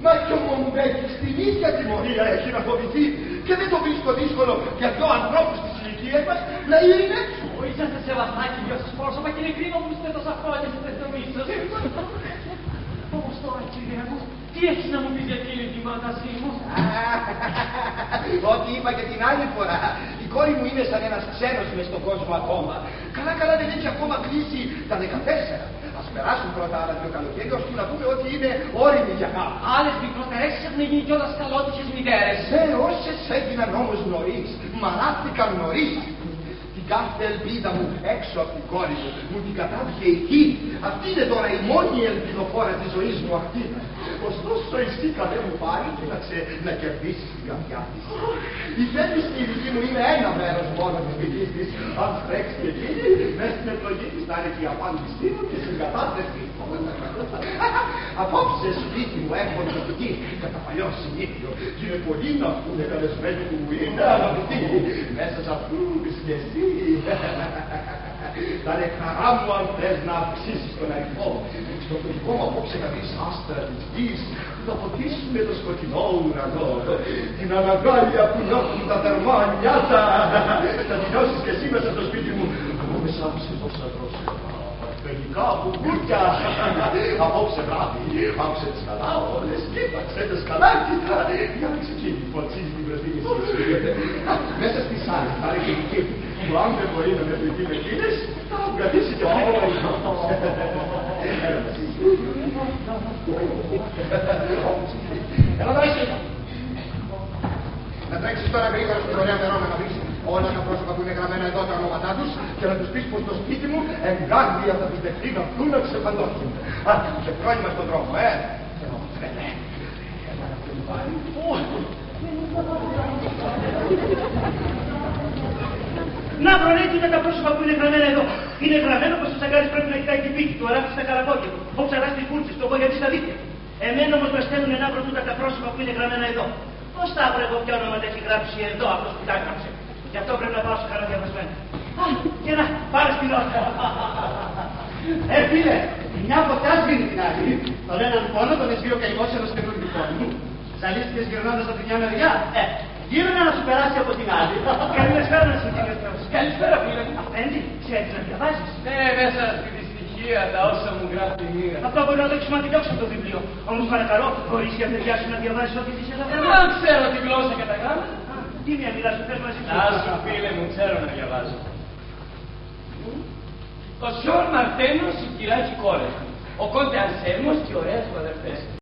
Μα και ο Μοντέκης την ίδια τιμωρία έχει να φοβηθεί και δεν το βρίσκω δύσκολο για δυο ανθρώπους της ηλικίας μας να είναι έξω. Είσαστε σε βαθάκι δυο σας πρόσωπα και είναι κρίμα που είστε τόσα χρόνια στην τεστομή σας. Όμως τώρα, κύριε μου, τι έχεις να μου πεις για εκείνη τη μαγαζί μου? Ό,τι είπα και την άλλη φορά. Η κόρη μου είναι σαν ένας ξένος μες στον κόσμο ακόμα. Καλά δεν έχει ακόμα κλείσει τα 14. Ας περάσουν πρώτα άλλα δύο καλοκαίρια ώστε να πούμε ότι είναι όριμοι για κάπου. Άλλες μικρότερες έχουν γίνει κιόλας καλότυχες μητέρες. Όσες έγιναν όμως νωρίς, μαράθηκαν νωρίς. Την κάθε ελπίδα μου έξω από την κόρη μου την κατάβηκε εκεί. Αυτή είναι τώρα η μόνη ελπιδοφόρα της ζωής μου αυτή. Ωστόσο εσύ καλέ μου πάλι κοίταξε να κερδίσεις την καρδιά της. Η Φέτη στη δική μου είναι ένα μέρος μόνο της δικής της. Αν τρέξει και εκείνη, μέσα στην εκλογή της θα είναι και η απάντησή μου και στην κατάθεση. Απόψε σπίτι μου έχω ναυτική κατά παλιό συνήθιο και είναι πολλοί να πούνε καλεσμένοι που είναι αγαπητοί. Μέσα σε αυτούς και εσύ. Θα είναι χαρά μου αν θες να αυξήσεις τον αριθμό. Στο φιλικό μου απόψε να δεις άστρα της γης που θα ποτίσουμε το σκοτεινό ουρανό. Την αναγκάλια που νιώθουν τα θερμά νιάτα. Θα τη νιώσεις και εσύ μέσα στο σπίτι μου. Εγώ με σάψε τόσα δρόσια. Τελικά μπουμπούκια. Απόψε βράδυ. Άκουσε τις καλά όλες. Κοίταξε τις καλά. Κοίτα. Για να ξεκίνη που αξίζει την πρεσβύνηση. Μέσα στη σάλη θα είναι και δική μου. Που αν δεν μπορεί να με πληθεί με εκείνες, θα κρατήσει και αυτό. Έλα δω εσύ. Να τρέξεις τώρα γρήγορα στην ωραία μερόνα να βρεις όλα τα πρόσωπα που είναι γραμμένα εδώ τα ονόματά τους και να τους πεις πως το σπίτι μου εγκάρδια θα τους δεχτεί να βγουν να ξεφαντώσουν. Σε πρόβλημα στον δρόμο, Τρελέ. Έλα να τον πάρει. Να βρονέ, κοίτα τα πρόσωπα που είναι γραμμένα εδώ. Είναι γραμμένο πως ο Σαγκάρης πρέπει να κοιτάει την πίτη του, ο Ράφης στα καρακόκια του, ο Ψαράς στις κούρτσες, το Κογιατής στα δίχτυα. Εμένα όμως με στέλνουν να βρω τούτα τα πρόσωπα που είναι γραμμένα εδώ. Πώς θα βρω εγώ ποια όνομα τα έχει γράψει εδώ αυτός που τα έγραψε? Γι' αυτό πρέπει να πάω σε καλά διαβασμένα. Και να, πάρε στην ώρα. Φίλε, μια φωτιά σβήνει την άλλη. Τον έναν πόνο τον εσβεί ο καημός ενός καινούργιου πόνου. Ζαλίστηκες γυρνώντας από τη μια μεριά. Γύρω να σου περάσει από την άλλη. Καλησπέρα να συντηρήσω. Καλησπέρα, φίλε. Αφέντη, ξέρεις να διαβάζεις? Ναι, μέσα στη δυστυχία τα όσα μου γράφει η μοίρα. Αυτό μπορεί να το έχεις μαθητώσει από το βιβλίο. Όμως παρακαλώ, μπορείς για παιδιά σου να διαβάζεις ό,τι δεις εδώ πέρα? Αν ξέρω τη γλώσσα και τα γράμματα. Τι μια μιλά σου, θες μαζί σου? Να σου φίλε μου, ξέρω να διαβάζω. Ο Σιόρ Μαρτένος, η κυράκι κόρες μου. Ο Κόντε Ανσέλμος και οι ωραίες μου αδερφές.